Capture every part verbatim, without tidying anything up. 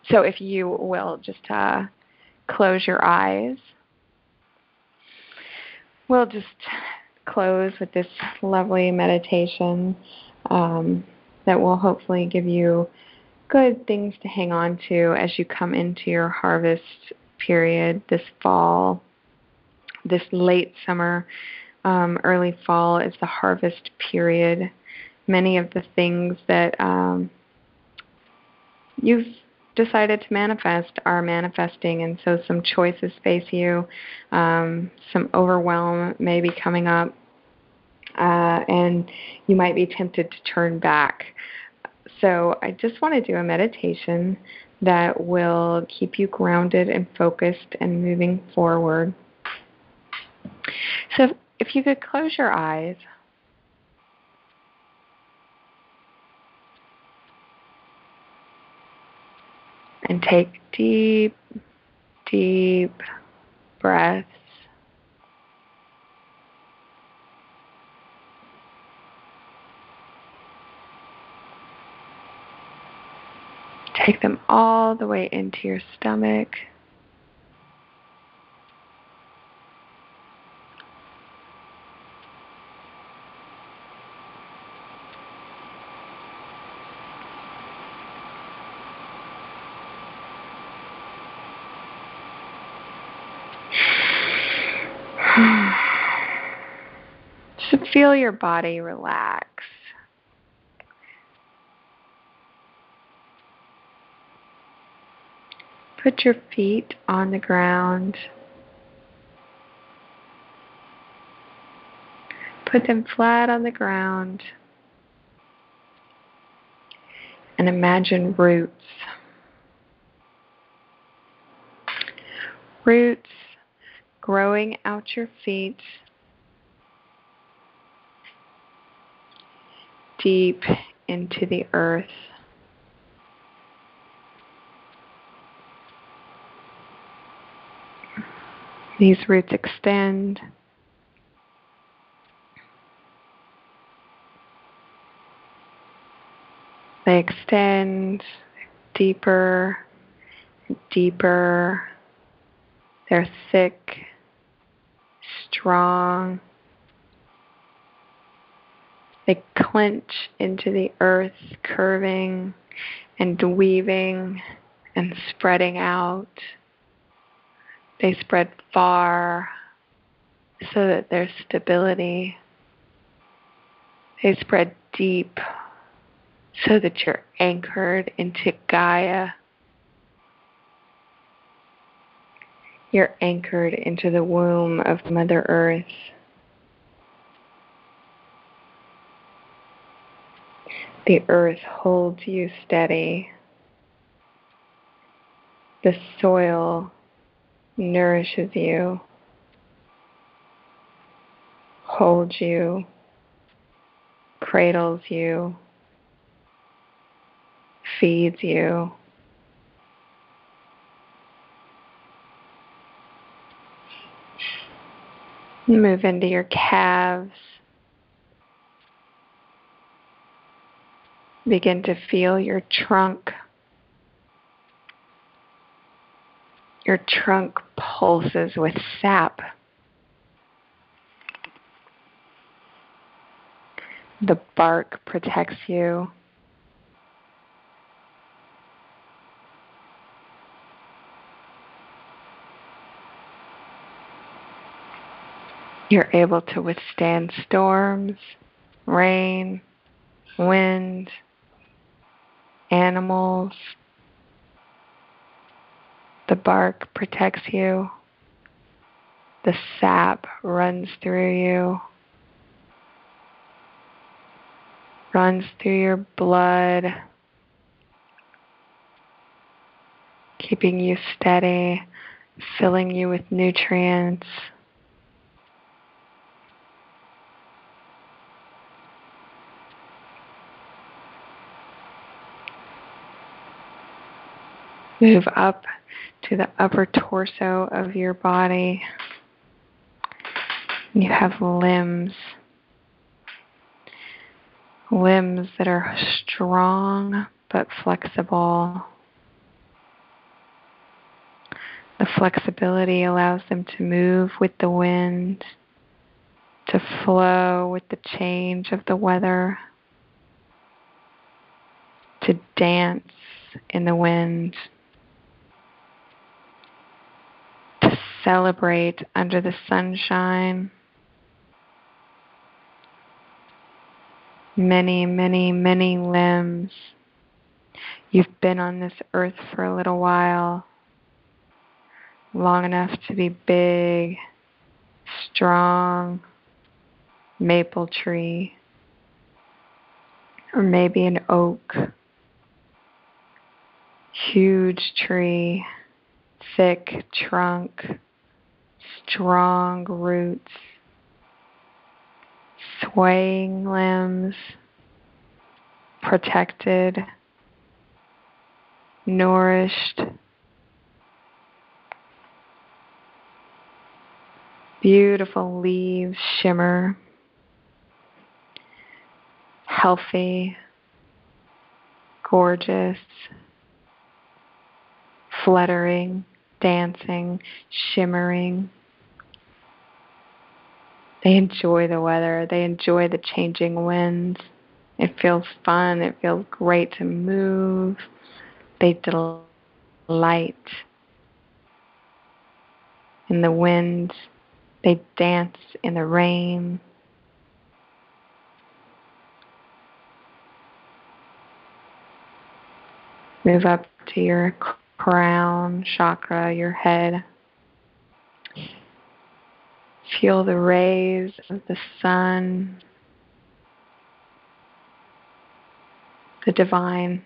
So if you will just uh, close your eyes, we'll just close with this lovely meditation um, that will hopefully give you good things to hang on to as you come into your harvest period this fall, this late summer, um, early fall is the harvest period. Many of the things that um, you've decided to manifest are manifesting, and so some choices face you. Um, some overwhelm may be coming up, uh, and you might be tempted to turn back. So I just want to do a meditation that will keep you grounded and focused and moving forward. So if you could close your eyes. And take deep, deep breaths. Take them all the way into your stomach. Just feel your body relax. Put your feet on the ground. Put them flat on the ground. And imagine roots. Roots growing out your feet deep into the earth. These roots extend. They extend deeper and deeper. They're thick, strong. They clench into the earth, curving and weaving and spreading out. They spread far so that there's stability. They spread deep so that you're anchored into Gaia. You're anchored into the womb of Mother Earth. The earth holds you steady. The soil nourishes you, holds you, cradles you, feeds you. Move into your calves. Begin to feel your trunk. Your trunk pulses with sap. The bark protects you. You're able to withstand storms, rain, wind, animals. The bark protects you. The sap runs through you, runs through your blood, keeping you steady, filling you with nutrients. Move up to the upper torso of your body. You have limbs. Limbs that are strong but flexible. The flexibility allows them to move with the wind, to flow with the change of the weather, to dance in the wind, to celebrate under the sunshine. Many, many, many limbs. You've been on this earth for a little while, long enough to be big, strong, maple tree, or maybe an oak, huge tree, thick trunk, strong roots, swaying limbs, protected, nourished, beautiful leaves shimmer, healthy, gorgeous, fluttering, dancing, shimmering. They enjoy the weather. They enjoy the changing winds. It feels fun. It feels great to move. They delight in the wind. They dance in the rain. Move up to your crown chakra, your head. Feel the rays of the sun, the divine,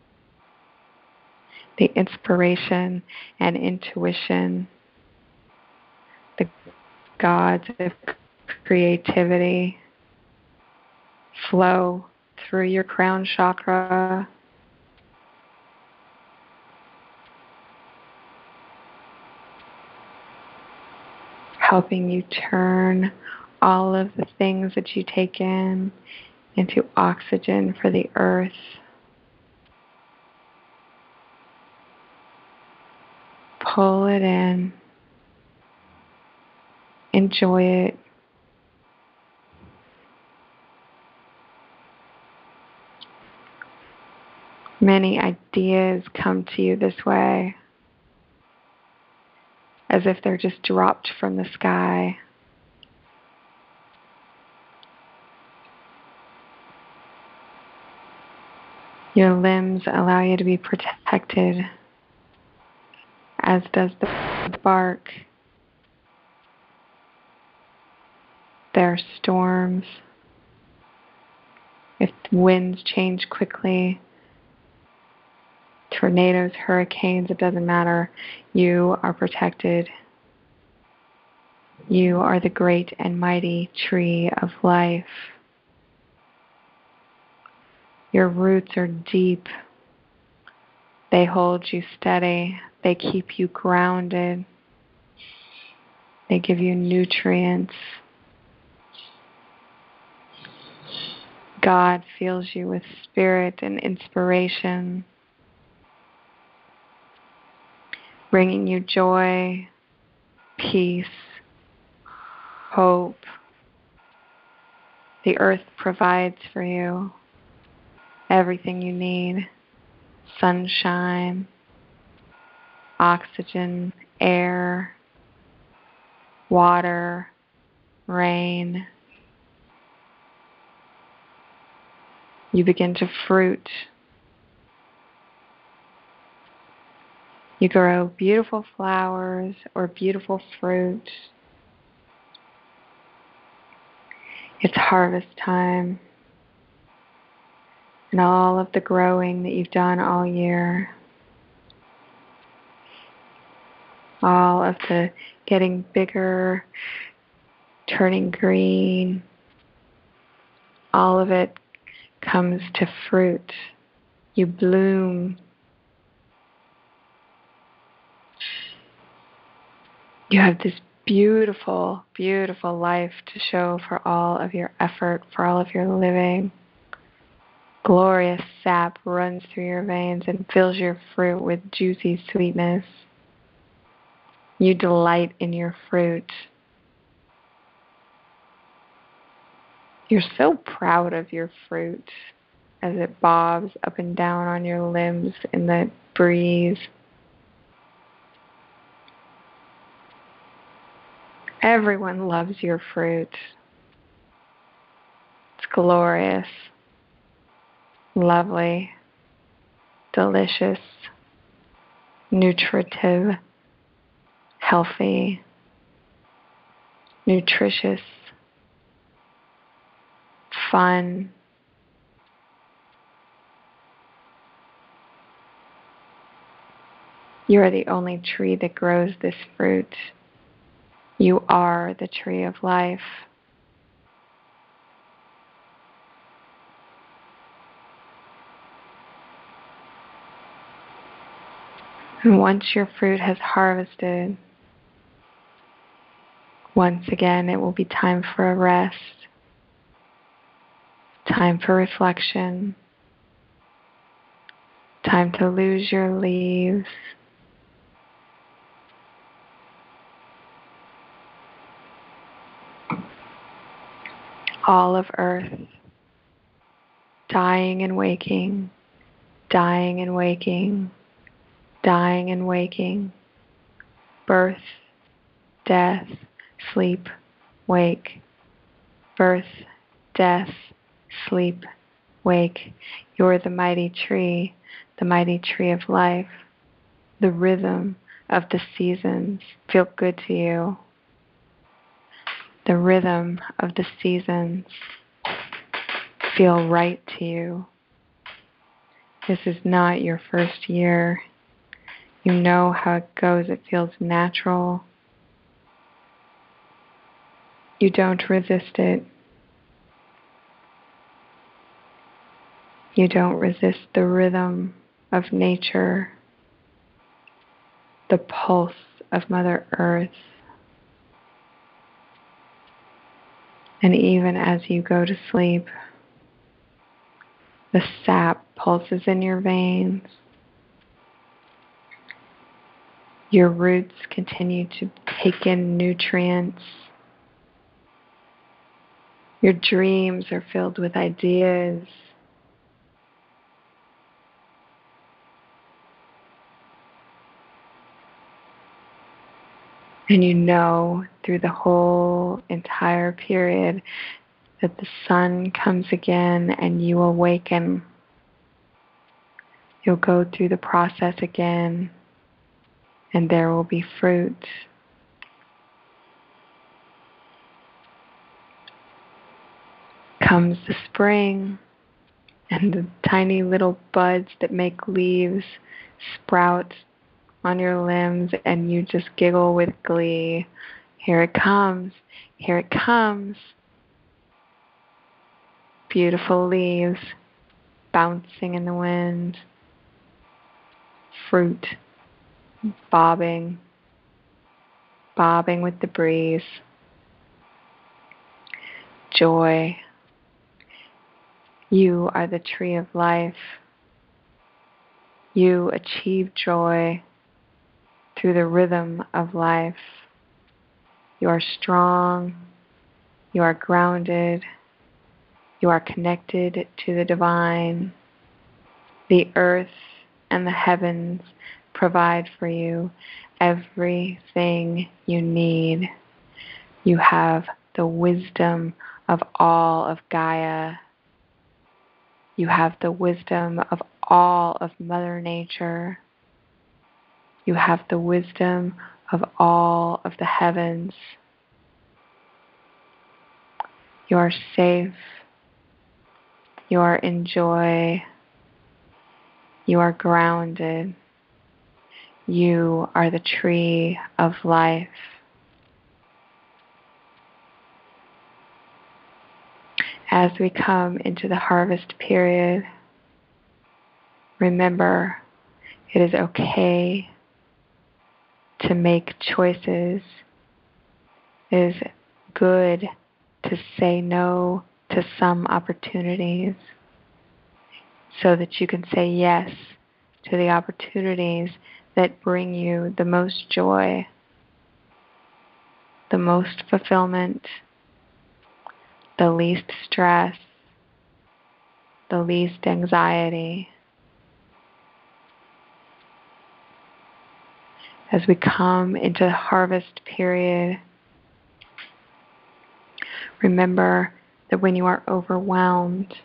the inspiration and intuition, the gods of creativity flow through your crown chakra, helping you turn all of the things that you take in into oxygen for the earth. Pull it in. Enjoy it. Many ideas come to you this way, as if they're just dropped from the sky. Your limbs allow you to be protected, as does the bark. There are storms. If winds change quickly, tornadoes, hurricanes, it doesn't matter. You are protected. You are the great and mighty tree of life. Your roots are deep. They hold you steady. They keep you grounded. They give you nutrients. God fills you with spirit and inspiration, bringing you joy, peace, hope. The earth provides for you everything you need: sunshine, oxygen, air, water, rain. You begin to fruit. You grow beautiful flowers or beautiful fruit. It's harvest time. And all of the growing that you've done all year, all of the getting bigger, turning green, all of it comes to fruit. You bloom. You have this beautiful, beautiful life to show for all of your effort, for all of your living. Glorious sap runs through your veins and fills your fruit with juicy sweetness. You delight in your fruit. You're so proud of your fruit as it bobs up and down on your limbs in the breeze. Everyone loves your fruit. It's glorious, lovely, delicious, nutritive, healthy, nutritious, fun. You are the only tree that grows this fruit. You are the tree of life. And once your fruit has harvested, once again it will be time for a rest, time for reflection, time to lose your leaves, all of earth, dying and waking, dying and waking, dying and waking, birth, death, sleep, wake, birth, death, sleep, wake. You're the mighty tree, the mighty tree of life. The rhythm of the seasons feel good to you. The rhythm of the seasons feel right to you. This is not your first year. You know how it goes. It feels natural. You don't resist it. You don't resist the rhythm of nature, the pulse of Mother Earth. And even as you go to sleep, the sap pulses in your veins. Your roots continue to take in nutrients. Your dreams are filled with ideas. And you know through the whole entire period that the sun comes again and you awaken. You'll go through the process again and there will be fruit. Comes the spring and the tiny little buds that make leaves sprout on your limbs and you just giggle with glee. Here it comes, here it comes. Beautiful leaves bouncing in the wind. Fruit bobbing, bobbing with the breeze. Joy. You are the tree of life. You achieve joy through the rhythm of life. You are strong. You are grounded. You are connected to the divine. The earth and the heavens provide for you everything you need. You have the wisdom of all of Gaia. You have the wisdom of all of Mother Nature. You have the wisdom of all of the heavens. You are safe. You are in joy. You are grounded. You are the tree of life. As we come into the harvest period, remember it is okay to make choices. It is good to say no to some opportunities so that you can say yes to the opportunities that bring you the most joy. the most fulfillment, the least stress, the least anxiety. As we come into the harvest period, remember that when you are overwhelmed,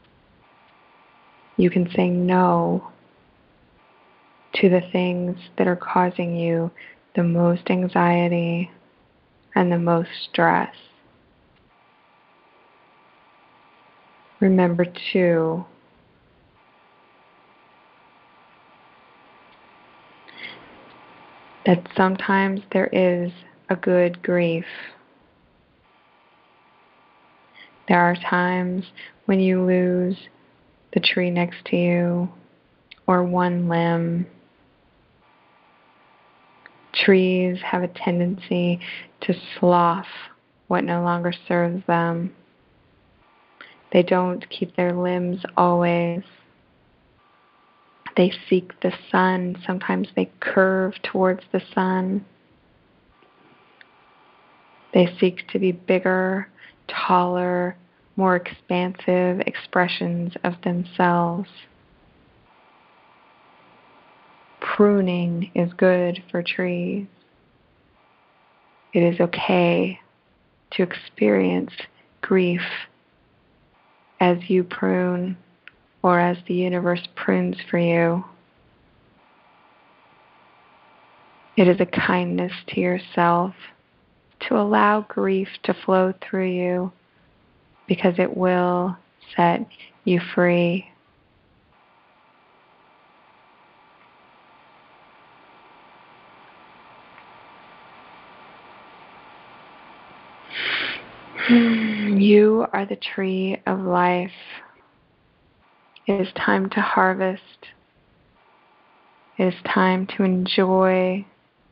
you can say no to the things that are causing you the most anxiety and the most stress. Remember too that sometimes there is a good grief. There are times when you lose the tree next to you or one limb. Trees have a tendency to slough what no longer serves them. They don't keep their limbs always. They seek the sun. Sometimes they curve towards the sun. They seek to be bigger, taller, more expansive expressions of themselves. Pruning is good for trees. It is okay to experience grief as you prune or as the universe prunes for you. It is a kindness to yourself to allow grief to flow through you because it will set you free. You are the tree of life. It is time to harvest. It is time to enjoy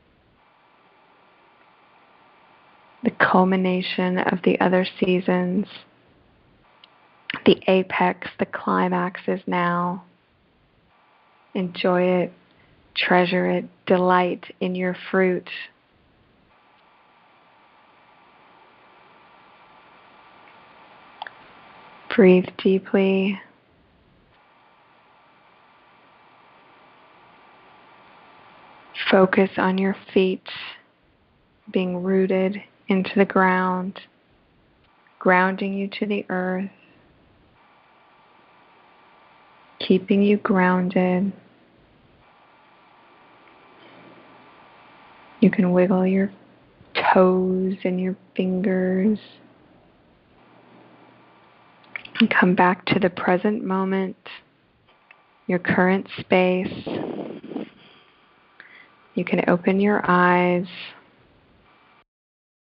the culmination of the other seasons. The apex, the climax is now. Enjoy it, treasure it, delight in your fruit. Breathe deeply. Focus on your feet being rooted into the ground, grounding you to the earth, keeping you grounded. You can wiggle your toes and your fingers and come back to the present moment, your current space. You can open your eyes.